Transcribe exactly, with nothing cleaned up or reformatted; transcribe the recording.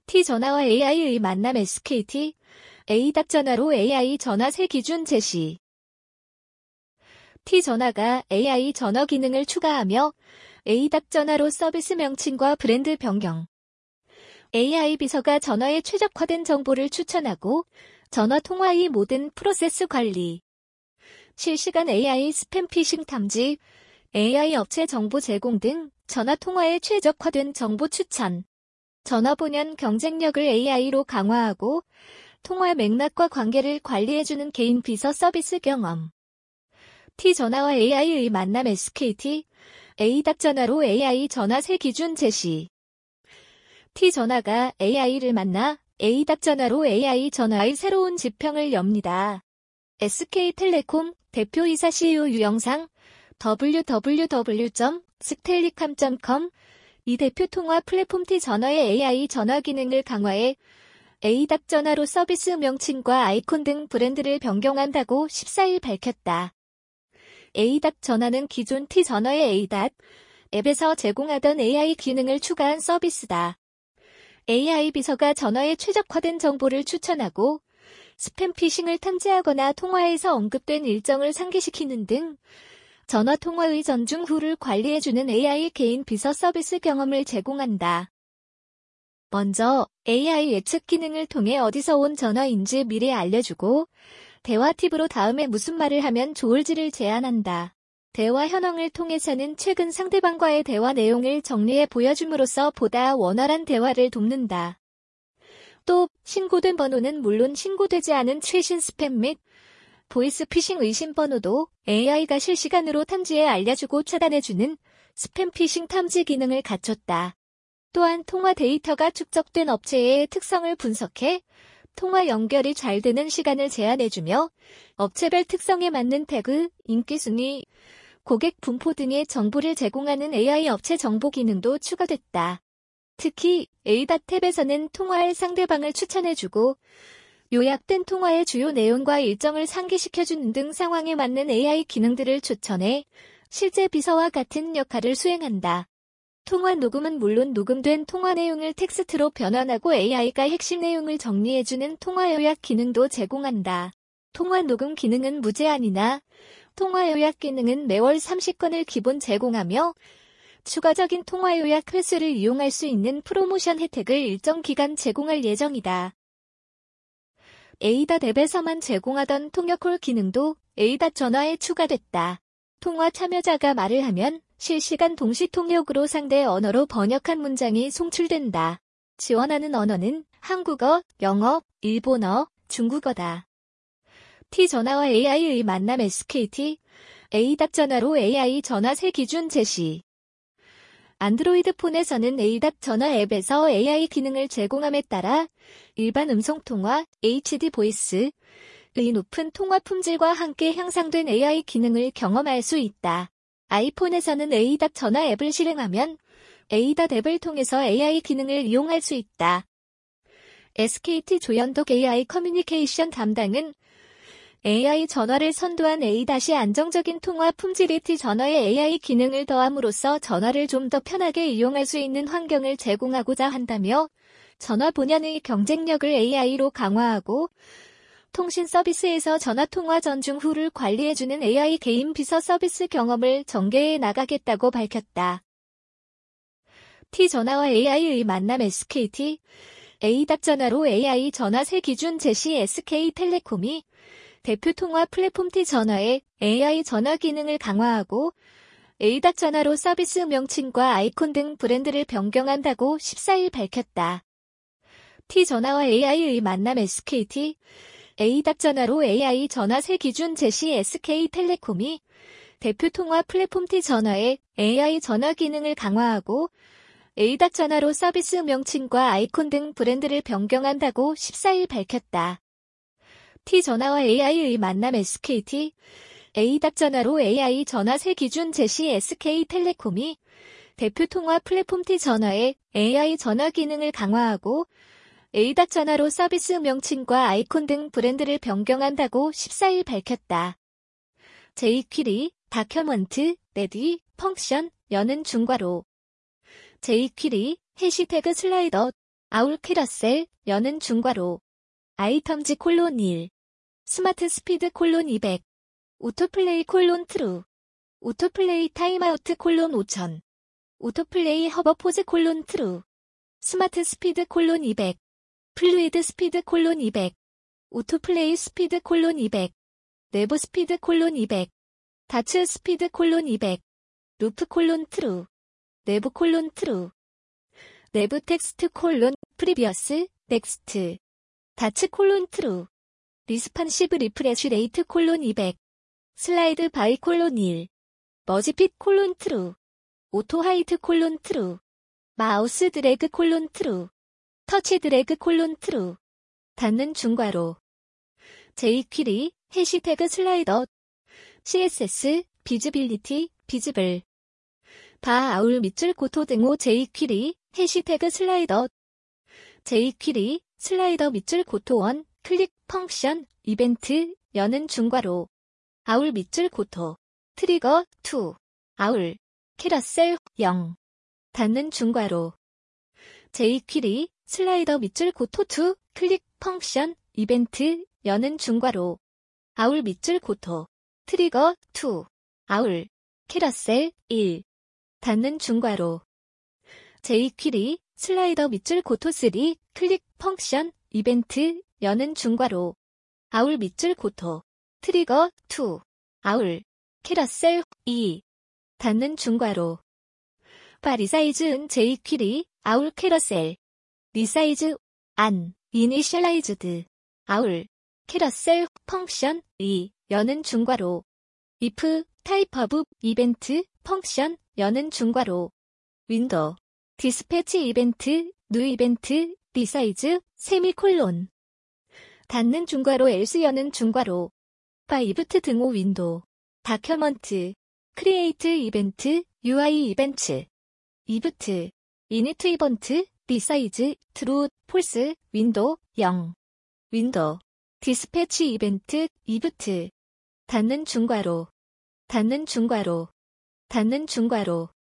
T전화와 에이아이의 만남 에스케이티, 에이닥전화로 에이아이 전화 새 기준 제시. T전화가 에이아이 전화 기능을 추가하며 에이닥전화로 서비스 명칭과 브랜드 변경. 에이아이 비서가 전화에 최적화된 정보를 추천하고 전화 통화의 모든 프로세스 관리. 실시간 에이아이 스팸 피싱 탐지, 에이아이 업체 정보 제공 등 전화 통화에 최적화된 정보 추천. 전화 본연 경쟁력을 에이아이로 강화하고 통화 맥락과 관계를 관리해주는 개인 비서 서비스 경험. T전화와 에이아이의 만남 에스케이티, 에이닥전화로 에이아이 전화 새 기준 제시. T전화가 에이아이를 만나 에이닥전화로 에이아이 전화의 새로운 지평을 엽니다. 에스케이텔레콤 대표이사 씨이오 유영상, 더블유 더블유 더블유 점 스텔리캄 점 컴. 이 대표 통화 플랫폼 T전화의 에이아이 전화 기능을 강화해 에이닥전화로 서비스 명칭과 아이콘 등 브랜드를 변경한다고 십사일 밝혔다. 에이닥전화는 기존 T전화의 에이닷 앱에서 제공하던 에이아이 기능을 추가한 서비스다. 에이아이 비서가 전화에 최적화된 정보를 추천하고 스팸 피싱을 탐지하거나 통화에서 언급된 일정을 상기시키는 등 전화 통화의 전중 후를 관리해주는 에이아이 개인 비서 서비스 경험을 제공한다. 먼저 에이아이 예측 기능을 통해 어디서 온 전화인지 미리 알려주고 대화 팁으로 다음에 무슨 말을 하면 좋을지를 제안한다. 대화 현황을 통해서는 최근 상대방과의 대화 내용을 정리해 보여줌으로써 보다 원활한 대화를 돕는다. 또 신고된 번호는 물론 신고되지 않은 최신 스팸 및 보이스 피싱 의심 번호도 에이아이가 실시간으로 탐지해 알려주고 차단해주는 스팸 피싱 탐지 기능을 갖췄다. 또한 통화 데이터가 축적된 업체의 특성을 분석해 통화 연결이 잘 되는 시간을 제한해주며 업체별 특성에 맞는 태그, 인기 순위, 고객 분포 등의 정보를 제공하는 에이아이 업체 정보 기능도 추가됐다. 특히 에이닷 탭에서는 통화할 상대방을 추천해주고 요약된 통화의 주요 내용과 일정을 상기시켜주는 등 상황에 맞는 에이아이 기능들을 추천해 실제 비서와 같은 역할을 수행한다. 통화 녹음은 물론 녹음된 통화 내용을 텍스트로 변환하고 에이아이가 핵심 내용을 정리해주는 통화 요약 기능도 제공한다. 통화 녹음 기능은 무제한이나 통화 요약 기능은 매월 삼십 건을 기본 제공하며 추가적인 통화 요약 횟수를 이용할 수 있는 프로모션 혜택을 일정 기간 제공할 예정이다. 에이닷 앱에서만 제공하던 통역콜 기능도 에이닷 전화에 추가됐다. 통화 참여자가 말을 하면 실시간 동시 통역으로 상대 언어로 번역한 문장이 송출된다. 지원하는 언어는 한국어, 영어, 일본어, 중국어다. T전화와 에이아이의 만남 에스케이티, 에이닥전화로 에이아이 전화 새 기준 제시. 안드로이드 폰에서는 에이닷 전화 앱에서 에이아이 기능을 제공함에 따라 일반 음성통화, 에이치디 보이스의 높은 통화 품질과 함께 향상된 에이아이 기능을 경험할 수 있다. 아이폰에서는 에이닷 전화 앱을 실행하면 에이닷 앱을 통해서 에이아이 기능을 이용할 수 있다. 에스케이티 조현덕 에이아이 커뮤니케이션 담당은 에이아이 전화를 선도한 에이닷이 안정적인 통화 품질이 T전화에 에이아이 기능을 더함으로써 전화를 좀 더 편하게 이용할 수 있는 환경을 제공하고자 한다며 전화 본연의 경쟁력을 에이아이로 강화하고 통신 서비스에서 전화 통화 전중 후를 관리해주는 에이아이 개인 비서 서비스 경험을 전개해 나가겠다고 밝혔다. T전화와 에이아이의 만남 에스케이티, 에이닥전화로 에이아이 전화 새 기준 제시. 에스케이텔레콤이 대표 통화 플랫폼 T전화에 에이아이 전화 기능을 강화하고 에이닷 전화로 서비스 명칭과 아이콘 등 브랜드를 변경한다고 십사일 밝혔다. T전화와 에이아이의 만남 에스케이티, 에이닷 전화로 에이아이 전화 새 기준 제시. 에스케이텔레콤이 대표 통화 플랫폼 T전화에 에이아이 전화 기능을 강화하고 에이닷 전화로 서비스 명칭과 아이콘 등 브랜드를 변경한다고 십사일 밝혔다. T전화와 에이아이의 만남 에스케이티, 에이닷 전화로 에이아이 전화 새 기준 제시. 에스케이텔레콤이 대표 통화 플랫폼 T전화에 에이아이 전화 기능을 강화하고 에이닷 전화로 서비스 명칭과 아이콘 등 브랜드를 변경한다고 십사일 밝혔다. 제이퀴리, 다큐먼트, 레디, 펑션, 여는 중괄호. 제이퀴리, 해시태그 슬라이더 아울 캐러셀, 여는 중괄호. 아이템즈 콜론 일. 스마트 스피드 콜론 이백. 오토플레이 콜론 트루. 오토플레이 타임아우트 콜론 오천. 오토플레이 허버 포즈 콜론 트루. 스마트 스피드 콜론 이백. 플루이드 스피드 콜론 이백. 오토플레이 스피드 콜론 이백. 내부 스피드 콜론 이백. 다츠 스피드 콜론 이백. 루프 콜론 트루. 내부 콜론 트루. 내부 텍스트 콜론 프리비어스 넥스트. 다츠 콜론 트루. 리스판시브 리프레쉬 레이트 콜론 이백. 슬라이드 바이 콜론 일. 머지핏 콜론 트루. 오토 하이트 콜론 트루. 마우스 드래그 콜론 트루. 터치 드래그 콜론 트루. 닫는 중괄호. 제이퀴리, 해시태그 슬라이더. 씨에스에스, 비즈빌리티, 비즈블. 바 아울 밑줄 고토 등호 제이퀴리, 해시태그 슬라이더. 제이퀴리, 슬라이더 밑줄 고토 원, 클릭 펑션, 이벤트, 여는 중괄호. 아울 밑줄 고토. 트리거 이. 아울. 캐러셀 영. 닫는 중괄호. 제이퀴리, 슬라이더 밑줄 고토 이, 클릭 펑션, 이벤트, 여는 중괄호. 아울 밑줄 고토. 트리거 이. 아울. 캐러셀 일. 닫는 중괄호. 제이퀴리, 슬라이더 밑줄 고토 삼, 클릭 펑션, 이벤트, 여는 중괄호. 아울 밑줄 고토. 트리거 이. 아울. 캐러셀 이. 닫는 중괄호. 바 리사이즈은 제이퀴리, 아울 캐러셀. 리사이즈, 안, 이니셜라이즈드. 아울. 캐러셀, 펑션, 이, 여는 중괄호. if, 타입 오브, 이벤트, 펑션, 여는 중괄호. 윈도우. 디스패치 이벤트, 뉴 이벤트, 리사이즈, 세미콜론. 닫는 중괄호 else 여는 중괄호. 바 이브트 등호 윈도우. 다큐먼트. 크리에이트 이벤트, 유아이 이벤트. 이브트. 이니트 이벤트, 리사이즈, 트루, 폴스, 윈도우, 영. 윈도우. 디스패치 이벤트, 이브트. 닫는 중괄호. 닫는 중괄호. 닫는 중괄호.